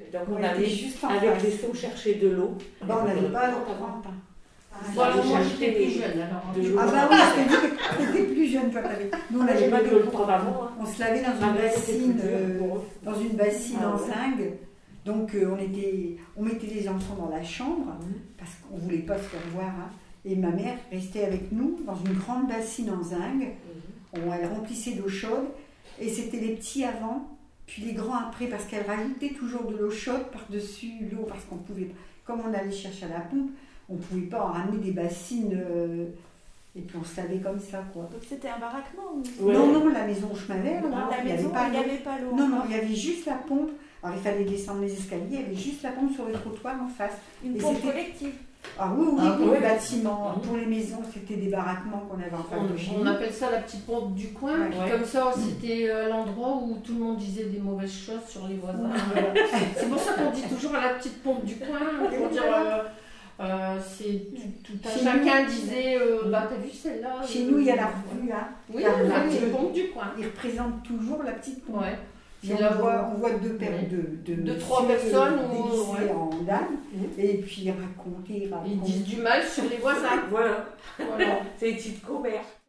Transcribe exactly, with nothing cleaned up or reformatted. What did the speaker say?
Donc on Ouais, allait juste en avec face. les seaux chercher de l'eau. Bon, on n'avait pas l'eau. Bon, alors moi J'ai j'étais acheté plus jeune alors. de hein. l'eau. Ah bah oui, je t'ai dit que t'étais plus jeune toi, t'avais. Nous on Moi, j'ai avait pas pas de de l'eau de prendre avant. Hein. On se lavait dans Ah une ouais, c'était bassine, plus dur euh, pour eux. dans une bassine Ah en ouais. zinc. Donc euh, on, était, on mettait les enfants dans la chambre, Mhm. parce qu'on ne voulait pas se faire voir. Hein. Et ma mère restait avec nous dans une grande bassine en zinc. Mhm. On, elle remplissait d'eau chaude. Et c'était les petits avant, puis les grands après, parce qu'elle rajoutait toujours de l'eau chaude par-dessus l'eau, parce qu'on pouvait pas. Comme on allait chercher à la pompe, on ne pouvait pas en ramener des bassines. euh, et puis on se lavait comme ça, quoi. Donc c'était un baraquement ou... Ouais. Non, non, la maison Chemin-Vert, Dans là, la il n'y avait maison, pas il n'y d'eau. avait pas l'eau. Non, non, encore. il y avait juste la pompe. Alors il fallait descendre les escaliers, il y avait juste la pompe sur le trottoir en face. Une Et pompe c'était- collective. Ah oui, oui, Ah, pour oui. les bâtiments, Mhm. pour les maisons, c'était des baraquements qu'on avait en face de chez On, on nous. appelle ça la petite pompe du coin. Ouais. Puis Ouais. comme ça, c'était euh, l'endroit où tout le monde disait des mauvaises choses sur les voisins. Voilà. C'est pour ça qu'on dit toujours à la petite pompe du coin, pour dire, euh, euh, c'est tout, tout un Chez chacun nous- disait, euh, bah t'as vu celle-là Chez euh, nous, il y a la revue, hein. Oui, la la revue. petite pompe du coin. Il représente toujours la petite pompe. Ouais. Et C'est on, là où- voit, on voit deux paires Ouais. de, de, De messieurs trois personnes ou- déguisés ouais. en dames, Mhm. et puis ils racontent, ils racontent. Ils disent du mal sur les voisins. Voilà, Voilà. c'est les petites commères.